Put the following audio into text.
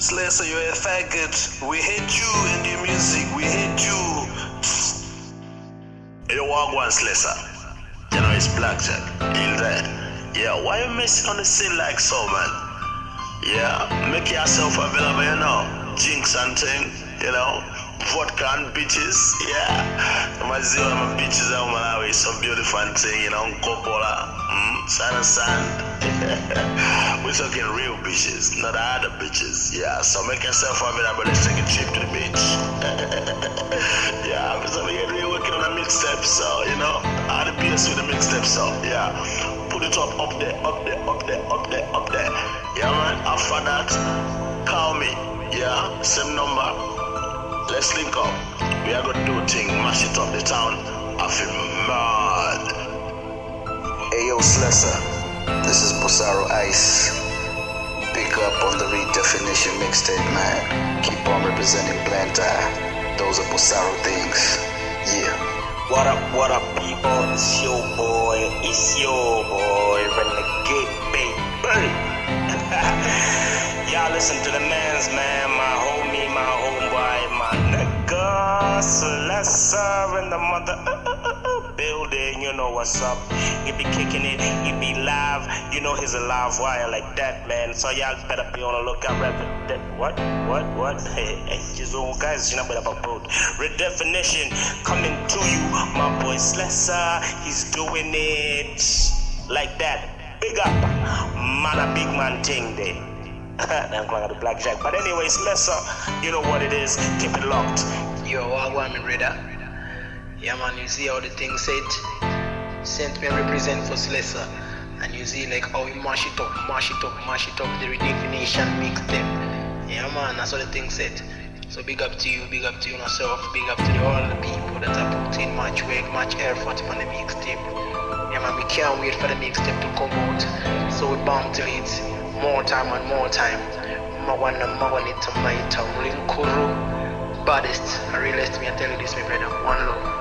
Slessa, you're a faggot. We hate you and your music. We hate you. You walk one, Slessa. You know it's Blackjack. In there. Yeah, why you messing on the scene like so, man? Yeah, make yourself available, you know. Jinx and thing, you know. Vodka and bitches, yeah. My zero, my bitches, I'm always some beautiful thing, you know. Coca-Cola, sand and sand. We're talking real bitches, not other bitches, yeah. So make yourself available, let's take a trip to the beach. Yeah, because I'm here working on a mixtape, so, you know. All the PS with the mixtape, so, yeah. Put it up there. Yeah, man, after that, call me, yeah. Same number. Let's link up. We are gonna do a thing, mash it up the town. I feel mad. Hey yo, Slessa, this is Bosaro Ice. Big up on the Redefinition mixtape, man. Keep on representing Blantyre. Those are Bosaro things. Yeah. What up, people? It's your boy, Renegade Baby. Y'all listen to the man's man, my homie, my homeboy, my nigga, Slessa in the mother building, you know what's up. He be kicking it, he be live, you know he's a live wire like that, man. So y'all better be on the lookout. What? Hey, just old guys, you know better about both. Redefinition coming to you, my boy Slessa, he's doing it like that. Big up, man, a big man thing there. I'm calling it the Blackjack. But anyways, Slessa, you know what it is. Keep it locked. Yo, Wagwan, my brother. Yeah, man, you see how the thing said. Sent me represent for Slessa. And you see like how we mash it up. The Redefinition mixtape. Yeah, man, that's what the thing said. So big up to you yourself. Big up to all the people that have put in much work, much effort on the mixtape. Yeah, man, we can't wait for the mixtape to come out. So we bound to it. More time. Mawana it to my town. Linkuru. Baddest. I realist me and tell you this, my brother. One love.